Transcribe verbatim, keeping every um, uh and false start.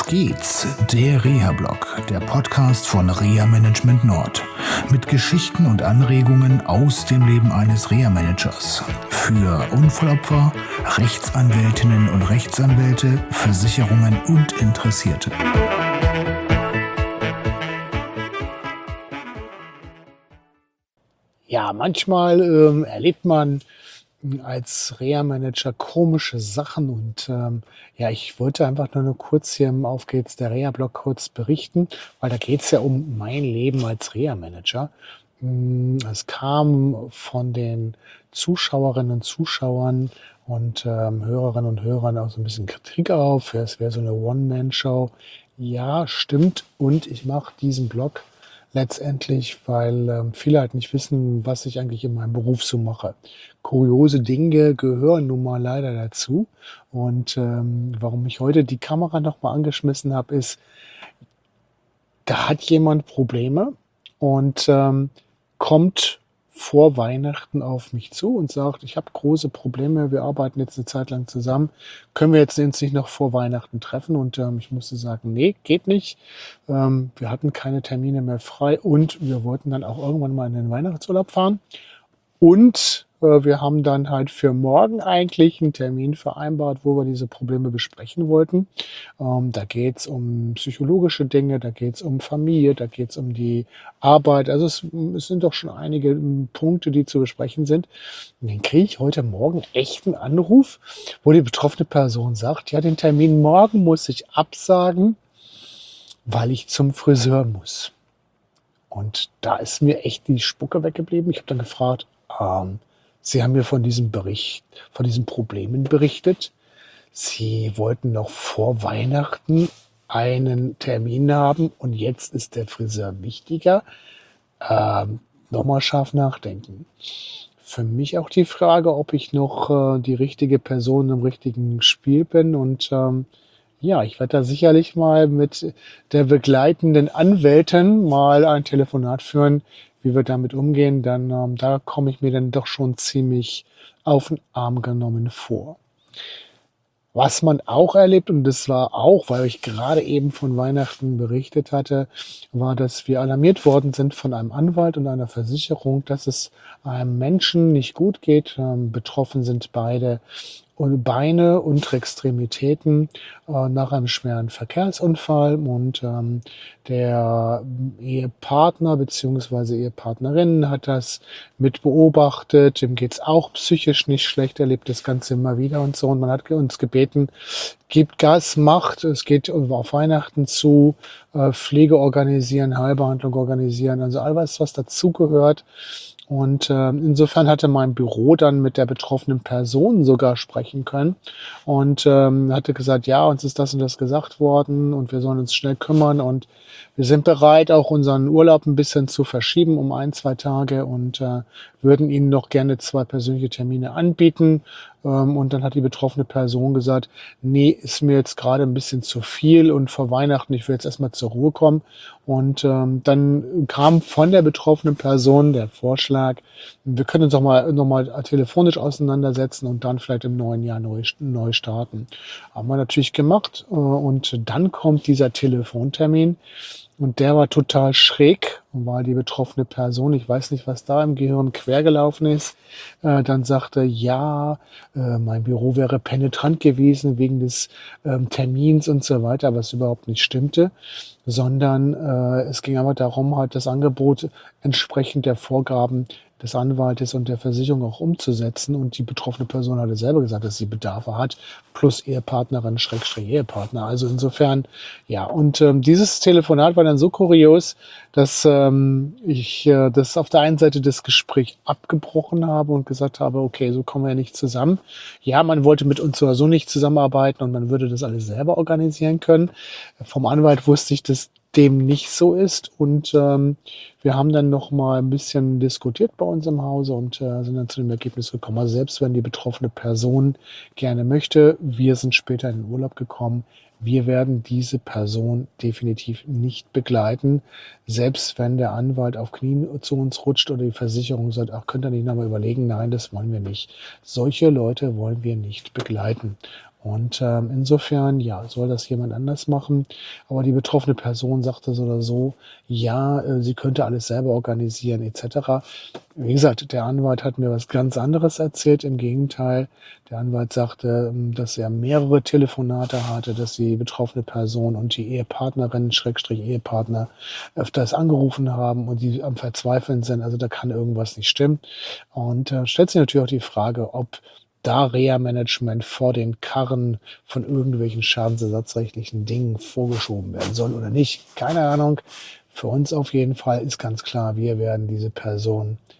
geht's? Der Reha-Blog, der Podcast von Reha Management Nord. Mit Geschichten und Anregungen aus dem Leben eines Reha-Managers. Für Unfallopfer, Rechtsanwältinnen und Rechtsanwälte, Versicherungen und Interessierte. Ja, manchmal ähm, erlebt man als Reha-Manager komische Sachen und ähm, ja, ich wollte einfach nur, nur kurz hier im Auf geht's, der Reha-Blog kurz berichten, weil da geht's ja um mein Leben als Reha-Manager. Mm, Es kam von den Zuschauerinnen und Zuschauern und ähm, Hörerinnen und Hörern auch so ein bisschen Kritik auf. Ja, es wäre so eine One-Man-Show. Ja, stimmt. Und ich mache diesen Blog letztendlich, weil ähm, viele halt nicht wissen, was ich eigentlich in meinem Beruf so mache. Kuriose Dinge gehören nun mal leider dazu. Und ähm, warum ich heute die Kamera nochmal angeschmissen habe, ist, da hat jemand Probleme und ähm, kommt vor Weihnachten auf mich zu und sagt, ich habe große Probleme, wir arbeiten jetzt eine Zeit lang zusammen, können wir jetzt uns nicht noch vor Weihnachten treffen? Und ähm, ich musste sagen, nee, geht nicht. Ähm, wir hatten keine Termine mehr frei und wir wollten dann auch irgendwann mal in den Weihnachtsurlaub fahren. Und äh, wir haben dann halt für morgen eigentlich einen Termin vereinbart, wo wir diese Probleme besprechen wollten. Ähm, da geht's um psychologische Dinge, da geht's um Familie, da geht's um die Arbeit. Also es, es sind doch schon einige m, Punkte, die zu besprechen sind. Und dann kriege ich heute Morgen echt einen Anruf, wo die betroffene Person sagt, ja, den Termin morgen muss ich absagen, weil ich zum Friseur muss. Und da ist mir echt die Spucke weggeblieben. Ich habe dann gefragt, ähm, Sie haben mir von diesem Bericht, von diesen Problemen berichtet. Sie wollten noch vor Weihnachten einen Termin haben und jetzt ist der Friseur wichtiger. Ähm, Nochmal scharf nachdenken. Für mich auch die Frage, ob ich noch äh, die richtige Person im richtigen Spiel bin. Und ähm, ja, ich werde da sicherlich mal mit der begleitenden Anwältin mal ein Telefonat führen, wie wir damit umgehen. Dann ähm, da komme ich mir dann doch schon ziemlich auf den Arm genommen vor. Was man auch erlebt, und das war auch, weil ich gerade eben von Weihnachten berichtet hatte, war, dass wir alarmiert worden sind von einem Anwalt und einer Versicherung, dass es einem Menschen nicht gut geht. Ähm, betroffen sind beide und Beine und Extremitäten äh, nach einem schweren Verkehrsunfall. Und ähm, der Ehepartner bzw. Ehepartnerin hat das mit beobachtet. Ihm geht's auch psychisch nicht schlecht, er lebt das Ganze immer wieder und so. Und man hat uns gebeten, gebt Gas, macht, es geht auf Weihnachten zu, äh, Pflege organisieren, Heilbehandlung organisieren, also all was, was dazugehört. Und äh, insofern hatte mein Büro dann mit der betroffenen Person sogar sprechen können und ähm, hatte gesagt, ja, uns ist das und das gesagt worden und wir sollen uns schnell kümmern und wir sind bereit, auch unseren Urlaub ein bisschen zu verschieben um ein, zwei Tage und äh, würden Ihnen noch gerne zwei persönliche Termine anbieten. Ähm, und dann hat die betroffene Person gesagt, nee, ist mir jetzt gerade ein bisschen zu viel und vor Weihnachten, ich will jetzt erstmal zur Ruhe kommen. Und ähm, dann kam von der betroffenen Person der Vorschlag, wir können uns doch mal nochmal telefonisch auseinandersetzen und dann vielleicht im neuen Jahr neu, neu starten. Haben wir natürlich gemacht äh, und dann kommt dieser Telefontermin. Und der war total schräg, weil die betroffene Person, ich weiß nicht, was da im Gehirn quergelaufen ist, äh, dann sagte, ja, äh, mein Büro wäre penetrant gewesen wegen des ähm, Termins und so weiter, was überhaupt nicht stimmte, sondern äh, es ging aber darum, halt das Angebot entsprechend der Vorgaben des Anwaltes und der Versicherung auch umzusetzen. Und die betroffene Person hatte selber gesagt, dass sie Bedarfe hat, plus Ehepartnerin, Schrägstrich Ehepartner. Also insofern, ja. Und ähm, dieses Telefonat war dann so kurios, dass ähm, ich äh, das auf der einen Seite das Gespräch abgebrochen habe und gesagt habe, okay, so kommen wir ja nicht zusammen. Ja, man wollte mit uns so nicht zusammenarbeiten und man würde das alles selber organisieren können. Vom Anwalt wusste ich, dass dem nicht so ist und ähm, wir haben dann noch mal ein bisschen diskutiert bei uns im Hause und äh, sind dann zu dem Ergebnis gekommen, also selbst wenn die betroffene Person gerne möchte, wir sind später in den Urlaub gekommen, wir werden diese Person definitiv nicht begleiten, selbst wenn der Anwalt auf Knien zu uns rutscht oder die Versicherung sagt, ach, könnt ihr nicht nochmal überlegen? Nein, das wollen wir nicht. Solche Leute wollen wir nicht begleiten. Und ähm, insofern, ja, soll das jemand anders machen. Aber die betroffene Person sagte so oder so, ja, äh, sie könnte alles selber organisieren et cetera. Wie gesagt, der Anwalt hat mir was ganz anderes erzählt. Im Gegenteil, der Anwalt sagte, ähm, dass er mehrere Telefonate hatte, dass die betroffene Person und die Ehepartnerin, Schrägstrich Ehepartner, öfters angerufen haben und die am Verzweifeln sind. Also da kann irgendwas nicht stimmen. Und äh, stellt sich natürlich auch die Frage, ob da Reha-Management vor den Karren von irgendwelchen schadensersatzrechtlichen Dingen vorgeschoben werden soll oder nicht. Keine Ahnung. Für uns auf jeden Fall ist ganz klar, wir werden diese Person